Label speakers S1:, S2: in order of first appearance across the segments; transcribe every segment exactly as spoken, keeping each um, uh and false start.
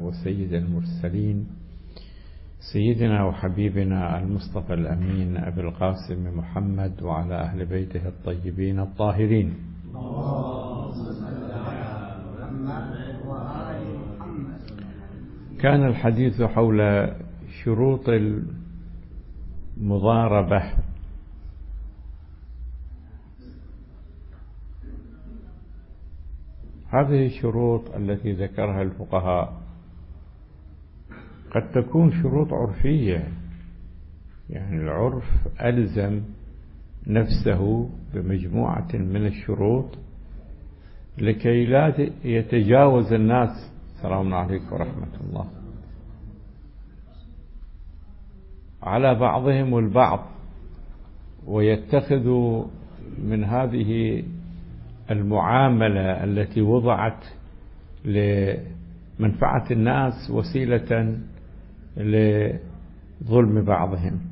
S1: وسيد المرسلين سيدنا وحبيبنا المصطفى الأمين أبي القاسم محمد وعلى أهل بيته الطيبين الطاهرين. كان الحديث حول شروط المضاربة. هذه الشروط التي ذكرها الفقهاء قد تكون شروط عرفية، يعني العرف ألزم نفسه بمجموعة من الشروط لكي لا يتجاوز الناس. السلام عليكم ورحمة الله. على بعضهم البعض ويتخذوا من هذه المعاملة التي وضعت لمنفعة الناس وسيلة لظلم بعضهم.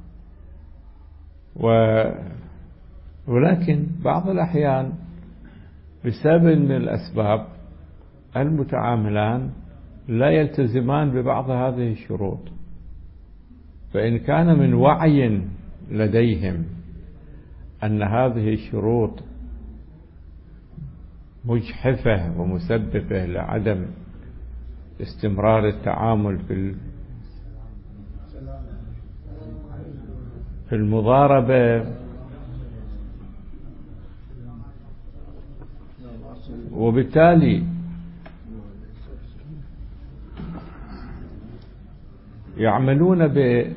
S1: ولكن بعض الأحيان بسبب من الأسباب المتعاملان لا يلتزمان ببعض هذه الشروط، فإن كان من وعي لديهم أن هذه الشروط مجحفة ومسببة لعدم استمرار التعامل في في المضاربة، وبالتالي يعملون بعقد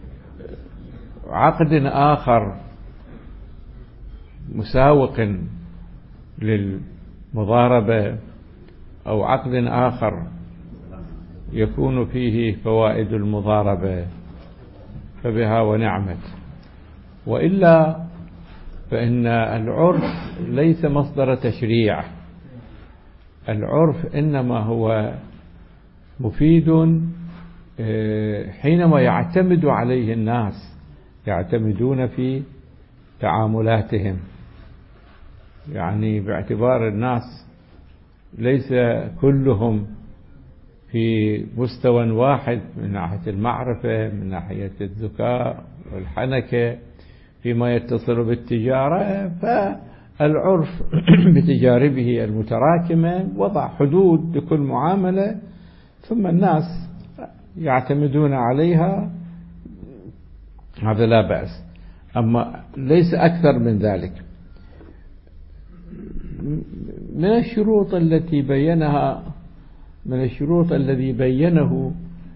S1: آخر مساوق للمضاربة أو عقد آخر يكون فيه فوائد المضاربة، فبها ونعمت. وإلا فإن العرف ليس مصدر تشريع، العرف إنما هو مفيد حينما يعتمد عليه الناس، يعتمدون في تعاملاتهم، يعني باعتبار الناس ليس كلهم في مستوى واحد من ناحية المعرفة، من ناحية الذكاء والحنكة فيما يتصل بالتجارة، فالعرف بتجاربه المتراكمة وضع حدود لكل معاملة ثم الناس يعتمدون عليها، هذا لا بأس. أما ليس أكثر من ذلك. من الشروط التي بينها من الشروط الذي بينه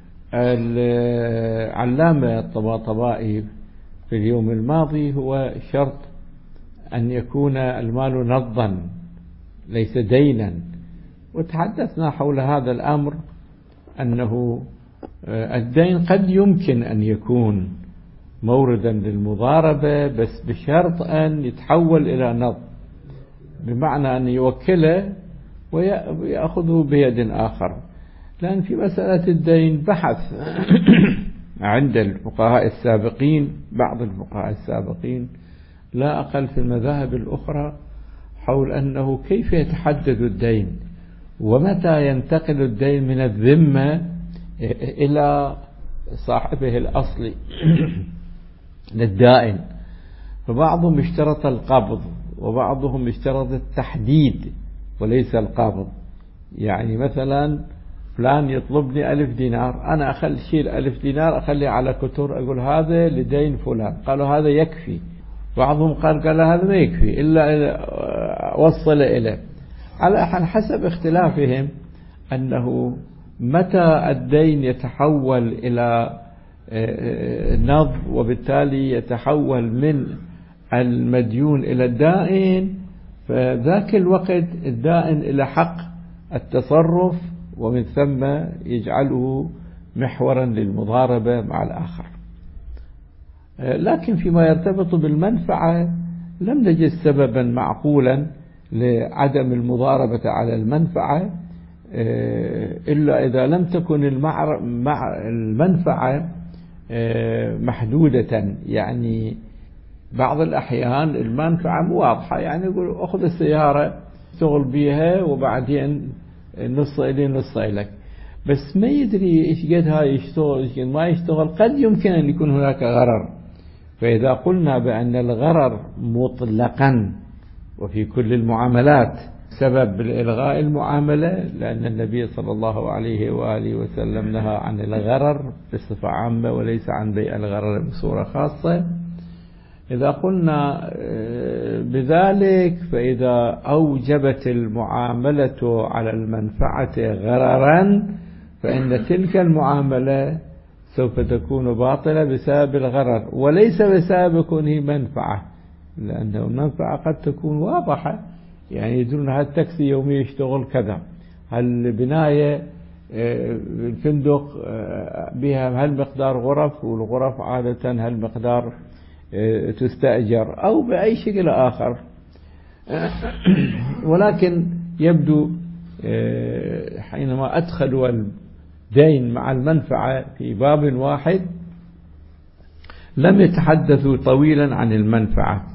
S1: العلامة الطباطبائي في اليوم الماضي هو شرط أن يكون المال نقدا ليس دينا، وتحدثنا حول هذا الأمر أنه الدين قد يمكن أن يكون موردا للمضاربة بس بشرط أن يتحول إلى نقد، بمعنى أن يوكله ويأخذه بيد آخر. لأن في مسألة الدين بحث عند الفقهاء السابقين، بعض الفقهاء السابقين لا أقل في المذاهب الأخرى، حول أنه كيف يتحدد الدين ومتى ينتقل الدين من الذمة إلى صاحبه الأصلي للدائن. فبعضهم اشترط القبض وبعضهم اشترط التحديد وليس القبض. يعني مثلا فلان يطلبني ألف دينار، أنا أخلي شيل ألف دينار أخلي على كتور أقول هذا لدين فلان، قالوا هذا يكفي. بعضهم قال قال هذا ما يكفي إلا وصل إليه، على حسب اختلافهم أنه متى الدين يتحول إلى نقد وبالتالي يتحول من المديون إلى الدائن، فذاك الوقت الدائن إلى حق التصرف ومن ثم يجعله محورا للمضاربة مع الآخر. لكن فيما يرتبط بالمنفعة لم نجد سببا معقولا لعدم المضاربة على المنفعة إلا إذا لم تكن المنفعة محدودة. يعني بعض الأحيان المنفعة مو واضحة، يعني يقول أخذ السيارة اشتغل بيها وبعدين نص إلي نص إلك، بس ما يدري إيش قد هاي يشتغل إيش قد ما يشتغل، قد يمكن أن يكون هناك غرر. فإذا قلنا بأن الغرر مطلقا وفي كل المعاملات سبب إلغاء المعاملة، لأن النبي صلى الله عليه وآله وسلم نهى عن الغرر بصفة عامة وليس عن بيع الغرر بصورة خاصة. إذا قلنا بذلك فإذا أوجبت المعاملة على المنفعة غررا فإن تلك المعاملة سوف تكون باطلة بسبب الغرر وليس بسبب كونه منفعة، لأن المنفعة قد تكون واضحة، يعني يدرون هل التاكسي يوميا يشتغل كذا، هل البناية الفندق بها هل مقدار غرف، والغرف عادة هل مقدار تستأجر، أو بأي شكل آخر. ولكن يبدو حينما أدخلوا الدين مع المنفعة في باب واحد لم يتحدثوا طويلا عن المنفعة.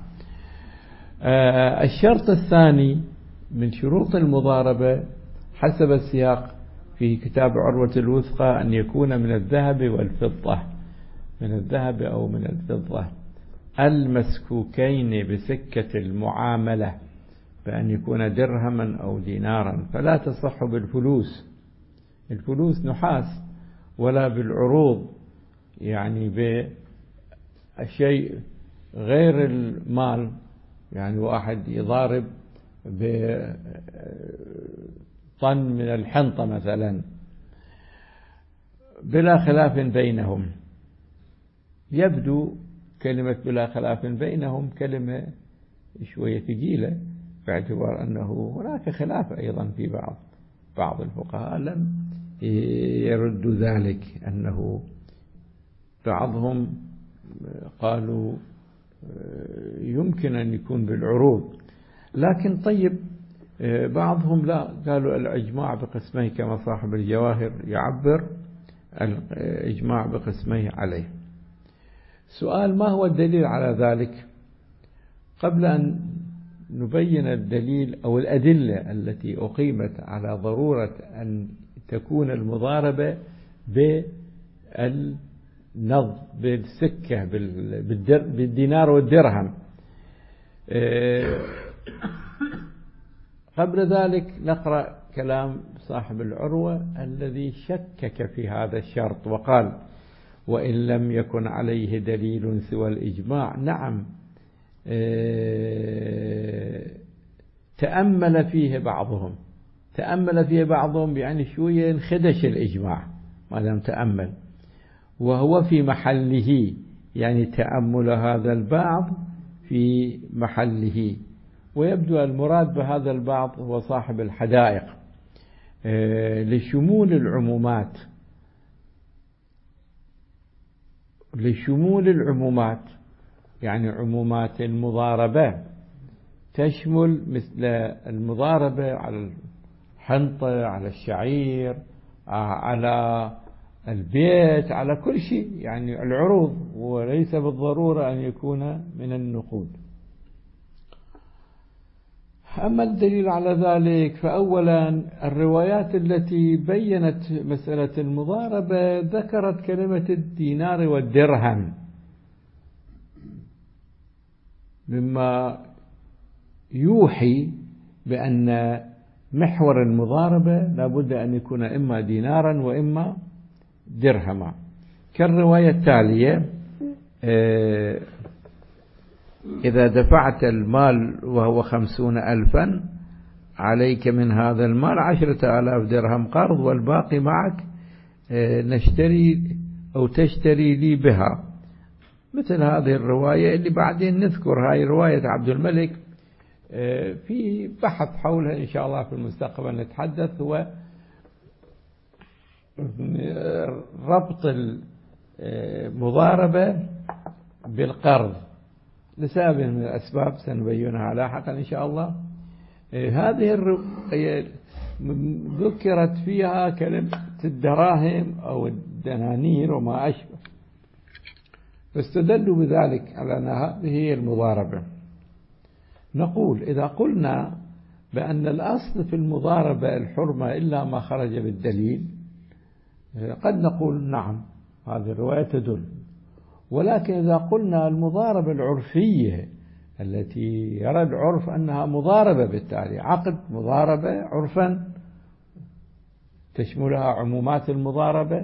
S1: الشرط الثاني من شروط المضاربة حسب السياق في كتاب عروة الوثقى أن يكون من الذهب والفضة، من الذهب أو من الفضة المسكوكين بسكة المعاملة، بأن يكون درهما أو دينارا، فلا تصح بالفلوس، الفلوس نحاس، ولا بالعروض يعني بشيء غير المال، يعني واحد يضارب بطن من الحنطة مثلا بلا خلاف بينهم. يبدو كلمة بلا خلاف بينهم كلمة شوية ثقيلة، باعتبار أنه هناك خلاف أيضا في بعض بعض الفقهاء لم يرد ذلك، أنه بعضهم قالوا يمكن أن يكون بالعروض، لكن طيب بعضهم لا، قالوا الإجماع بقسميه كما صاحب الجواهر يعبر الإجماع بقسميه عليه. سؤال: ما هو الدليل على ذلك؟ قبل أن نبين الدليل أو الأدلة التي أقيمت على ضرورة أن تكون المضاربة بالنظ بالسكة بالدينار والدرهم، قبل ذلك نقرأ كلام صاحب العروة الذي شكك في هذا الشرط وقال: وإن لم يكن عليه دليل سوى الإجماع. نعم، تأمل فيه بعضهم تأمل فيه بعضهم يعني شوية انخدش الإجماع ما دام تأمل، وهو في محله، يعني تأمل هذا البعض في محله. ويبدو المراد بهذا البعض هو صاحب الحدائق لشمول العمومات لشمول العمومات يعني عمومات المضاربة تشمل مثل المضاربة على الحنطة، على الشعير، على البيت، على كل شيء، يعني العروض، وليس بالضرورة أن يكون من النقود. أما الدليل على ذلك فأولا الروايات التي بيّنت مسألة المضاربة ذكرت كلمة الدينار والدرهم، مما يوحي بأن محور المضاربة لابد أن يكون إما دينارا وإما درهما، كالرواية التالية: إذا دفعت المال وهو خمسون ألفا عليك من هذا المال عشرة آلاف درهم قرض والباقي معك نشتري أو تشتري لي بها. مثل هذه الرواية اللي بعدين نذكر، هاي رواية عبد الملك، في بحث حولها إن شاء الله في المستقبل نتحدث، هو ربط المضاربة بالقرض لسبب من الأسباب سنبينها لاحقا إن شاء الله. هذه الرواية ذكرت فيها كلمة الدراهم أو الدنانير وما أشبه، فاستدلوا بذلك على أن هذه هي المضاربة. نقول: إذا قلنا بأن الأصل في المضاربة الحرمة إلا ما خرج بالدليل، قد نقول نعم هذه الرواية تدل، ولكن إذا قلنا المضاربة العرفية التي يرى العرف أنها مضاربة، بالتالي عقد مضاربة عرفا تشملها عمومات المضاربة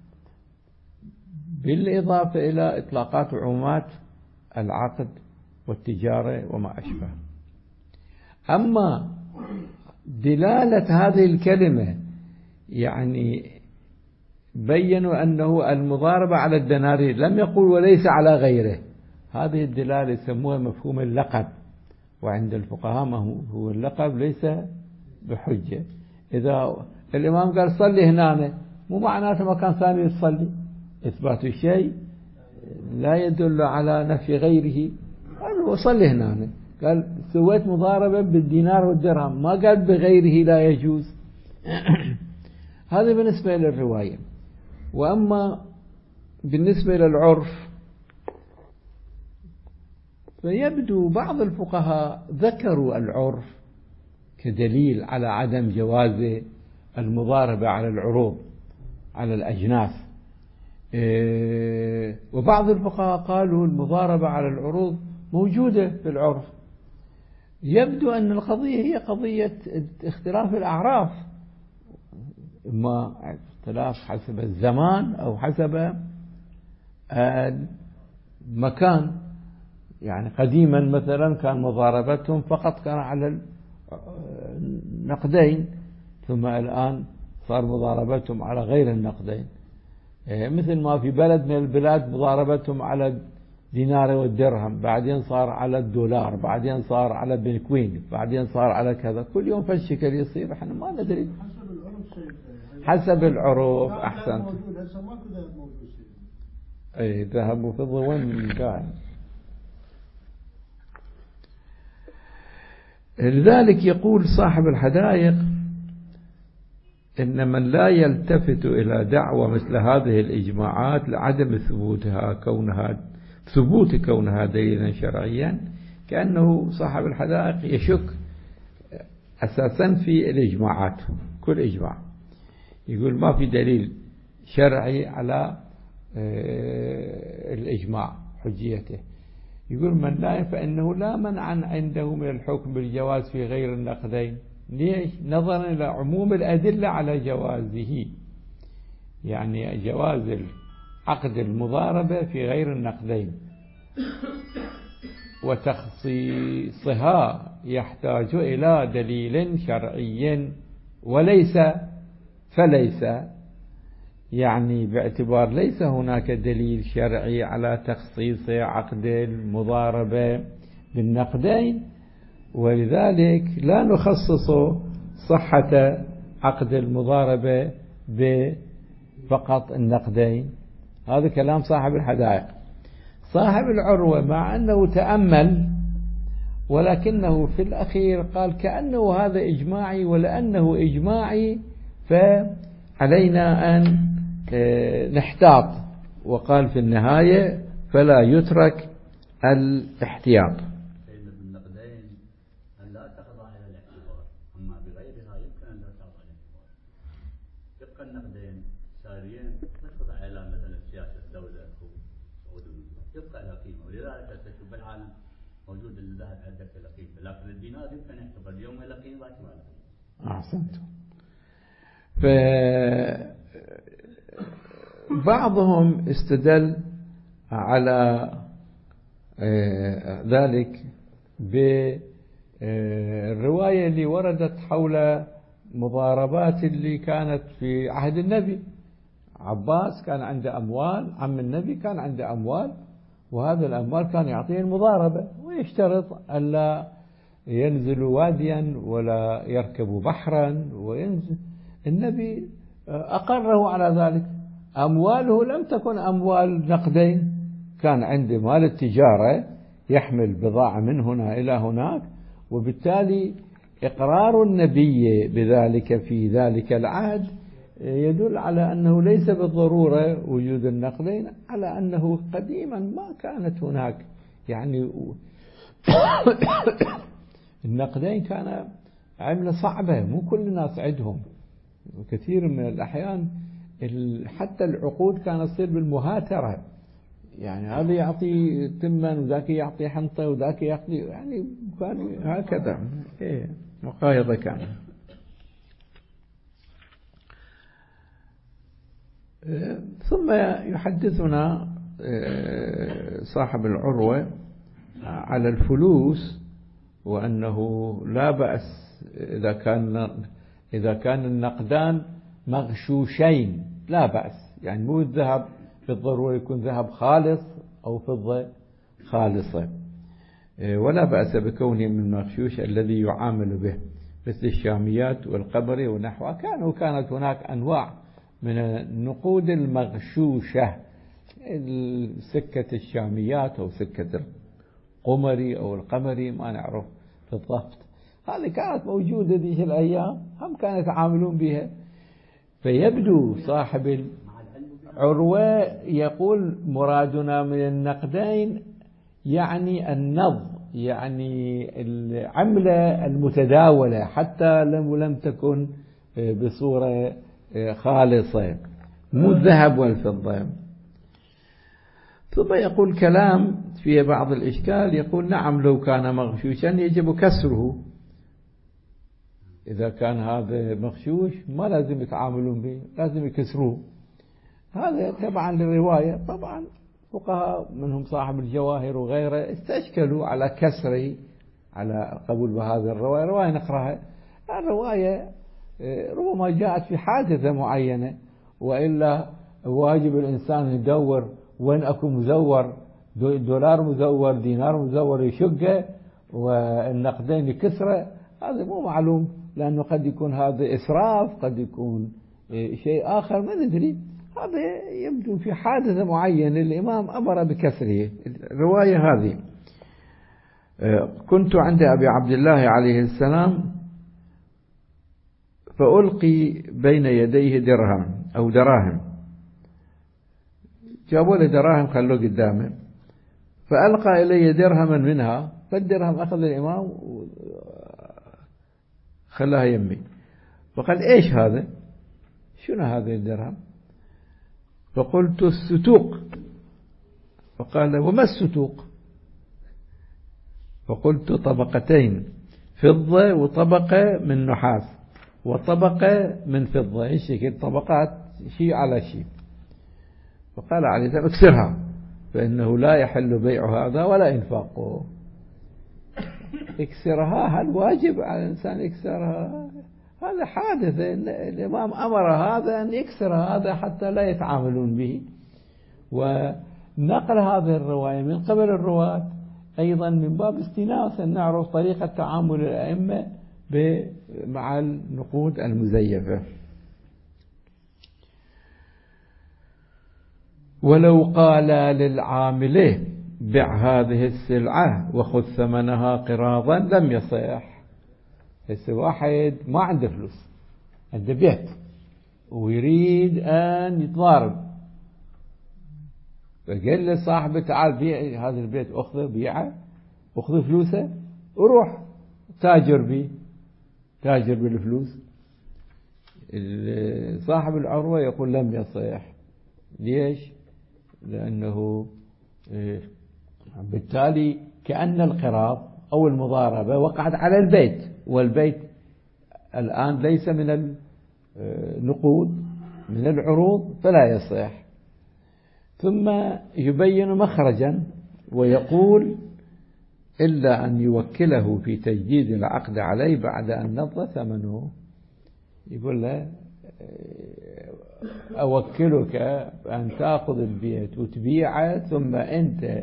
S1: بالإضافة إلى إطلاقات وعمومات العقد والتجارة وما أشبه. أما دلالة هذه الكلمة يعني بيّنوا أنه المضاربة على الدنانير، لم يقول وليس على غيره. هذه الدلالة يسموها مفهوم اللقب، وعند الفقهاء هو اللقب ليس بحجة. إذا الإمام قال صلي هنا مو معناته مكان ثاني يصلي، إثبات الشيء لا يدل على نفي غيره. قال صلي هنا، قال سويت مضاربة بالدينار والدرهم، ما قال بغيره لا يجوز. هذا بالنسبة للرواية. وأما بالنسبة للعرف فيبدو بعض الفقهاء ذكروا العرف كدليل على عدم جواز المضاربة على العروض على الأجناس، وبعض الفقهاء قالوا المضاربة على العروض موجودة في العرف. يبدو أن القضية هي قضية اختلاف الأعراف، إما اختلاف حسب الزمان أو حسب المكان. يعني قديما مثلا كان مضاربتهم فقط كان على النقدين، ثم الآن صار مضاربتهم على غير النقدين، مثل ما في بلد من البلاد مضاربتهم على الدينار والدرهم، بعدين صار على الدولار، بعدين صار على البنكوين، بعدين صار على كذا. كل يوم فالشكل يصير، احنا ما ندري. حسب العروف. أحسنت. اي ذهب وفضة وين كان. لذلك يقول صاحب الحدائق إن من لا يلتفت إلى دعوة مثل هذه الإجماعات لعدم ثبوتها كونها ثبوت كونها دليلا شرعيا، كأنه صاحب الحدائق يشك أساسا في الإجماعات. كل إجماع يقول ما في دليل شرعي على الإجماع حجيته. يقول من لا فإنه لا منع عنده من الحكم بالجواز في غير النقدين. ليش؟ نظرا إلى عموم الأدلة على جوازه، يعني جواز عقد المضاربة في غير النقدين، وتخصيصها يحتاج إلى دليل شرعي وليس فليس، يعني باعتبار ليس هناك دليل شرعي على تخصيص عقد المضاربة بالنقدين، ولذلك لا نخصص صحة عقد المضاربة بفقط النقدين. هذا كلام صاحب الحدائق. صاحب العروة مع أنه تأمل، ولكنه في الأخير قال كأنه هذا إجماعي، ولأنه إجماعي فعلينا أن نحتاط، وقال في النهاية فلا يترك الاحتياط.
S2: النقدين ساريين تخضع إلى مثلا سياسة الدولة يبقى لها قيمة، ولذلك تشوف بالعالم موجود الذهب عندك له قيمة، لكن الدينار يمكن يعتبر اليوم له قيمة باكر له قيمة.
S1: أحسنت. فبعضهم استدل على ذلك بالرواية اللي وردت حول مضاربات اللي كانت في عهد النبي. عباس كان عنده أموال، عم النبي كان عنده أموال، وهذا الأموال كان يعطيه المضاربة، ويشترط ألا ينزل واديا ولا يركب بحرا وينزل. النبي أقره على ذلك. أمواله لم تكن أموال نقدين، كان عنده مال التجارة يحمل بضاعة من هنا إلى هناك، وبالتالي إقرار النبي بذلك في ذلك العهد يدل على أنه ليس بالضرورة وجود النقدين، على أنه قديما ما كانت هناك يعني النقدين كان عملة صعبة، مو كل الناس عندهم، وكثير من الأحيان حتى العقود كانت تصير بالمهاترة، يعني هذا يعطي تما وذاك يعطي حنطة وذاك يعطي، يعني كان هكذا إيه مقايضة كان. ثم يحدثنا صاحب العروة على الفلوس، وأنه لا بأس إذا كان إذا كان النقدان مغشوشين لا بأس، يعني مو الذهب بالضرورة يكون ذهب خالص أو فضة خالصة، ولا بأس بكونه من المغشوش الذي يعامل به مثل الشاميات والقبر ونحوها. كانوا كانت هناك أنواع من النقود المغشوشة، سكة الشاميات أو سكة القمري أو القمري ما نعرف بالضبط، هذه كانت موجودة ذيك الأيام، هم كانوا يتعاملون بها. فيبدو صاحب العروة يقول مرادنا من النقدين يعني النظ، يعني العملة المتداولة حتى لم لم تكن بصورة خالصة، مو الذهب والفضة. ثم يقول كلام فيه بعض الإشكال، يقول نعم لو كان مغشوشا يجب كسره، إذا كان هذا مغشوش ما لازم يتعاملون به، لازم يكسروه. هذا تبعا للرواية. طبعا فقهاء منهم صاحب الجواهر وغيره استشكلوا على كسره، على قبول بهذه الرواية. رواية نقرأها، الرواية ربما جاءت في حادثة معينة، وإلا واجب الإنسان يدور وين أكو مزور، دولار مزور دينار مزور يشقه والنقدين يكسره، هذا مو معلوم، لأنه قد يكون هذا إسراف، قد يكون شيء آخر ما ندري. هذا يبدو في حادثة معينة الإمام أمر بكسره. الرواية هذه كنت عند أبي عبد الله عليه السلام فألقي بين يديه درهم أو دراهم، جابوا له دراهم خلوه قدامه، فألقى إلي درهما منها، فالدرهم أخذ الإمام خلاها يمي، فقال إيش هذا؟ شنو هذا الدرهم؟ فقلت الستوق. فقال وما الستوق؟ فقلت طبقتين، فضة وطبقة من نحاس وطبقة من فضة، ايش كده طبقات شيء على شيء. فقال عليه السلام اكسرها فإنه لا يحل بيع هذا ولا إنفاقه. اكسرها، هل واجب على الإنسان يكسرها؟ هذا حادث، الإمام أمر هذا أن يكسر هذا حتى لا يتعاملون به. ونقل هذه الرواية من قبل الرواة أيضا من باب استناس أن نعرف طريقة تعامل الأئمة مع النقود المزيفة. ولو قال للعامل بع هذه السلعة وخذ ثمنها قراضا لم يصح. هسه واحد ما عنده فلوس، عنده بيت ويريد أن يتضارب، فقال لصاحبه تعال بيع هذا البيت، أخذه بيعه، أخذ فلوسه وروح تاجر بي تاجر بالفلوس. صاحب العروة يقول لم يصح. ليش؟ لأنه بالتالي كأن القراض أو المضاربة وقعت على البيت، والبيت الآن ليس من النقود، من العروض، فلا يصح. ثم يبين مخرجا ويقول إلا أن يوكله في تجديد العقد عليه بعد أن نضى ثمنه. يقول له أوكلك أن تأخذ البيت وتبيعه، ثم أنت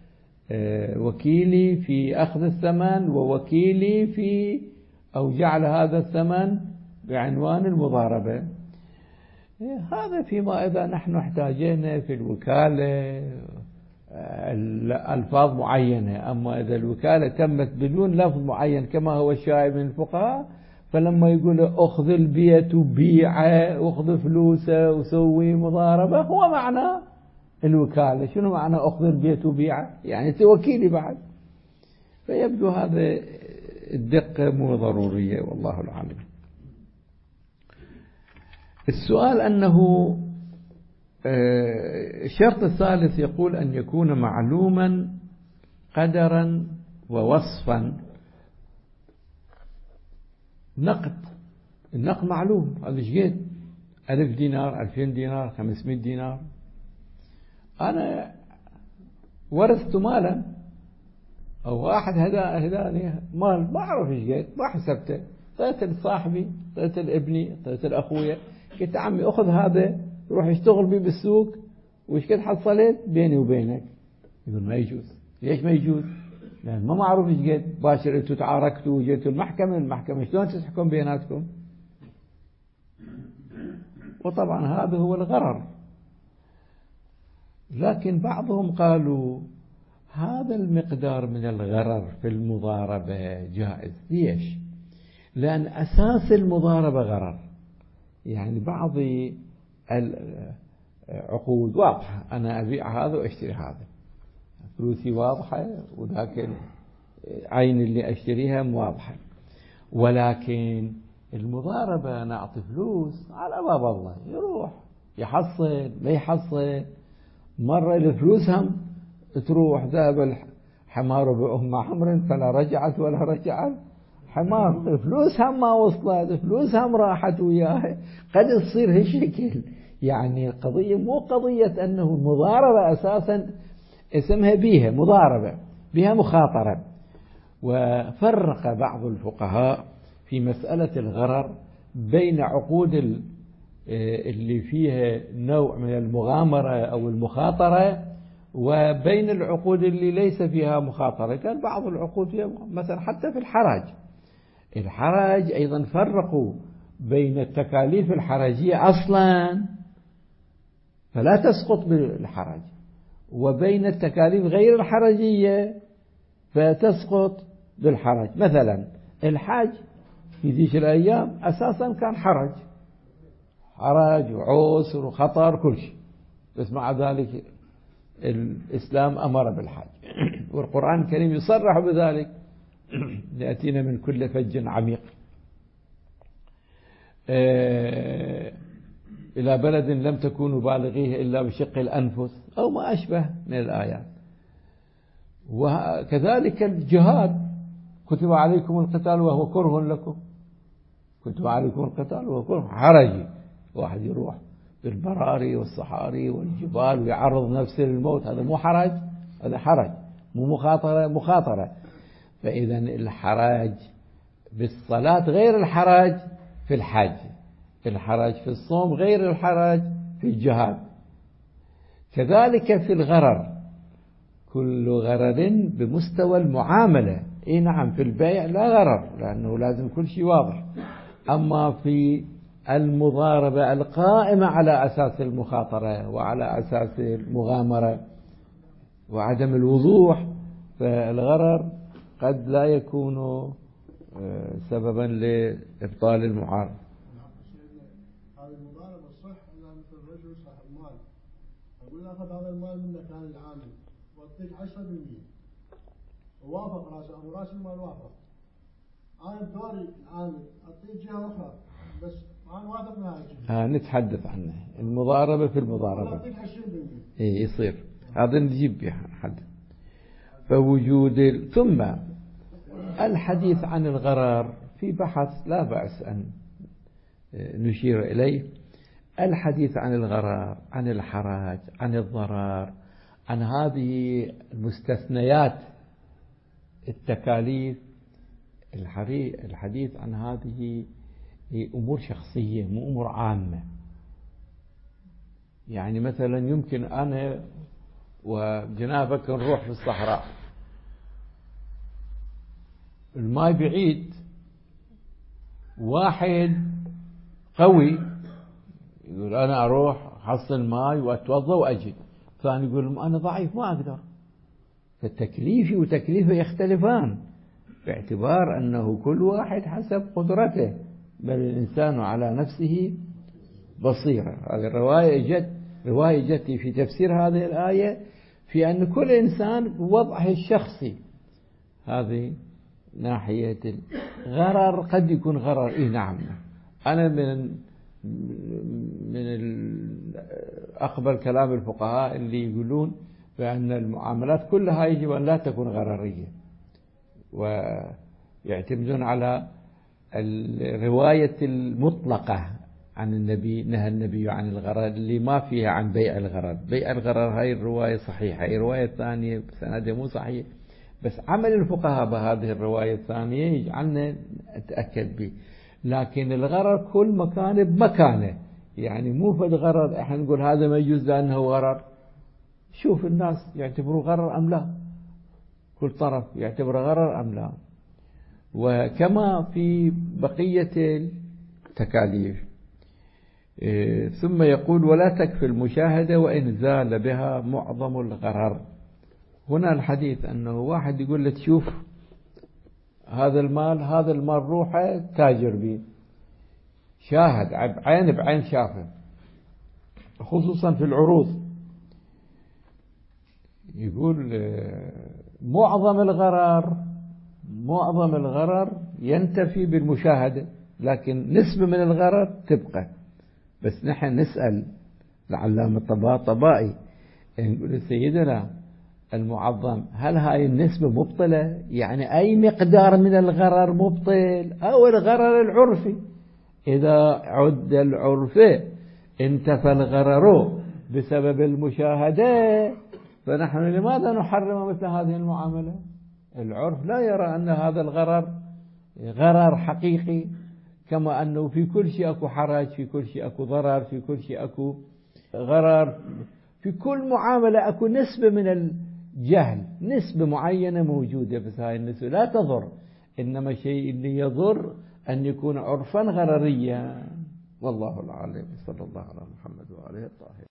S1: وكيلي في أخذ الثمن ووكيلي في أو جعل هذا الثمن بعنوان المضاربة. هذا فيما إذا نحن احتاجنا في الوكالة ألفاظ معينة، أما إذا الوكالة تمت بدون لفظ معين كما هو الشائع من الفقهاء، فلما يقول أخذ البيت وبيعه، أخذ فلوسه وسوي مضاربة، هو معنى الوكالة. شنو معنى أخذ البيت وبيعه؟ يعني توكيلي بعد. فيبدو هذا الدقة مو ضرورية، والله العالم. السؤال أنه الشرط الثالث يقول أن يكون معلوما قدرا ووصفا. نقد، النقد معلوم، هذا ايش قد؟ ألف دينار، ألفين دينار، خمسمائة دينار. أنا ورثت مالا أو واحد هدا هداني مال ما أعرف ايش قد، ما حسبته، طيت لصاحبي، طيت لابني، طيت لأخويا، قلت عمي أخذ هذا روح اشتغل بيه بالسوق، وإيش قد حصلت بيني وبينك؟ يقول ما يجوز. ليش ما يجوز؟ لأن ما معروف ايش قد، باشر انتوا تعاركتوا وجيتوا المحكمة، المحكمة شلون تحكم بيناتكم؟ وطبعا هذا هو الغرر. لكن بعضهم قالوا هذا المقدار من الغرر في المضاربة جائز. ليش؟ لأن أساس المضاربة غرر. يعني بعض العقود واضحة، أنا أبيع هذا وأشتري هذا، فلوسي واضحة وذاك عين اللي أشتريها واضحة. ولكن المضاربة أنا أعطي فلوس على باب الله، يروح يحصل ما يحصل، مرة الفلوس هم تروح، ذهب الحمار بأم عمرو فلا رجعت ولا رجع حمار، الفلوس هم ما وصلت، الفلوس هم راحت وياه. قد تصير هالشكل. يعني القضية مو قضية أنه المضاربة أساسا اسمها بيها مضاربة، بها مخاطرة. وفرق بعض الفقهاء في مسألة الغرر بين عقود اللي فيها نوع من المغامرة أو المخاطرة وبين العقود اللي ليس فيها مخاطرة. كان بعض العقود فيها مثلا حتى في الحراج، الحراج أيضا فرقوا بين التكاليف الحرجية أصلا فلا تسقط بالحرج، وبين التكاليف غير الحرجية فتسقط بالحرج. مثلا الحاج في ذيك الأيام أساسا كان حرج، حرج وعسر وخطر كل شيء، بس مع ذلك الإسلام أمر بالحج والقرآن الكريم يصرح بذلك يأتينا من كل فج عميق إلى بلد لم تكونوا بالغيه إلا بشق الأنفس أو ما أشبه من الآيات. وكذلك الجهاد، كتب عليكم القتال وهو كره لكم، كتب عليكم القتال وهو كره، حرجي واحد يروح بالبراري والصحاري والجبال ويعرض نفسه للموت، هذا مو حرج، هذا حرج، مو مخاطرة، مخاطرة. فإذا الحرج بالصلاة غير الحرج في الحج، الحرج في الصوم غير الحرج في الجهاد. كذلك في الغرر، كل غرر بمستوى المعاملة. اي نعم، في البيع لا غرر لأنه لازم كل شيء واضح، أما في المضاربة القائمة على أساس المخاطرة وعلى أساس المغامرة وعدم الوضوح، فالغرر قد لا يكون سببا لإبطال المعارضة.
S3: هذه المضاربة الصح أنها مثل الرجل صاحب مال، أقول له أخذ هذا المال منك كان العامل وأعطيك عشرة بالمئة، ووافق راس أبو راس المال وافق، أنا بدوري العامل أعطيك جهة أخرى بس ما نوافق مع الجهة.
S1: آه نتحدث عنه المضاربة في المضاربة.
S3: أعطيك عشرين بالمئة.
S1: إيه يصير هذا نجيب به حد. فوجود ال... ثم الحديث عن الغرر في بحث لا بأس أن نشير إليه. الحديث عن الغرر، عن الحرج، عن الضرر، عن هذه المستثنيات التكاليف، الحديث عن هذه أمور شخصية مو أمور عامة. يعني مثلا يمكن أنا وجنابك نروح في الصحراء، الماء بعيد، واحد قوي يقول أنا أروح أحصل ماء وأتوضأ وأجي، ثاني يقول أنا ضعيف ما أقدر. فالتكليفي وتكليفه يختلفان باعتبار أنه كل واحد حسب قدرته، بل الإنسان على نفسه بصيرة. هذه الرواية جت رواية جت في تفسير هذه الآية في أن كل إنسان بوضعه الشخصي. هذه ناحية الغرر. قد يكون غرر إيه نعم، أنا من من أقبل كلام الفقهاء اللي يقولون بأن المعاملات كلها يجب أن لا تكون غررية، ويعتمدون على الرواية المطلقة عن النبي، نهى النبي عن الغرر اللي ما فيها عن بيع الغرر. بيع الغرر هاي الرواية صحيحة، هاي الرواية الثانية بسندها مو صحيح، بس عمل الفقهاء بهذه الرواية الثانية يجعلنا نتأكد به. لكن الغرر كل مكان بمكانه، يعني مو فد غرر احنا نقول هذا ما يجوز لأنه غرر. شوف الناس يعتبروا غرر أم لا، كل طرف يعتبر غرر أم لا. وكما في بقية التكاليف. ثم يقول ولا تكفي المشاهدة وإن زال بها معظم الغرر. هنا الحديث أنه واحد يقول لك شوف هذا المال، هذا المال روحه تاجر به، شاهد عين بعين شافه، خصوصا في العروض. يقول معظم الغرر معظم الغرر ينتفي بالمشاهدة، لكن نسبة من الغرر تبقى. بس نحن نسأل العلامة الطباطبائي نقول سيدنا المعظم هل هاي النسبة مبطلة؟ يعني أي مقدار من الغرر مبطل أو الغرر العرفي؟ إذا عد العرفي انتفى الغرر بسبب المشاهدة، فنحن لماذا نحرم مثل هذه المعاملة؟ العرف لا يرى أن هذا الغرر غرر حقيقي، كما أنه في كل شيء أكو حرج، في كل شيء أكو ضرر، في كل شيء أكو غرر، في كل معاملة أكو نسبة من الجهل، نسبة معينة موجودة، بس هاي النسبة لا تضر. إنما الشيء اللي يضر أن يكون عرفا غرريا. والله العالم. صلى الله على محمد وآله الطاهرين.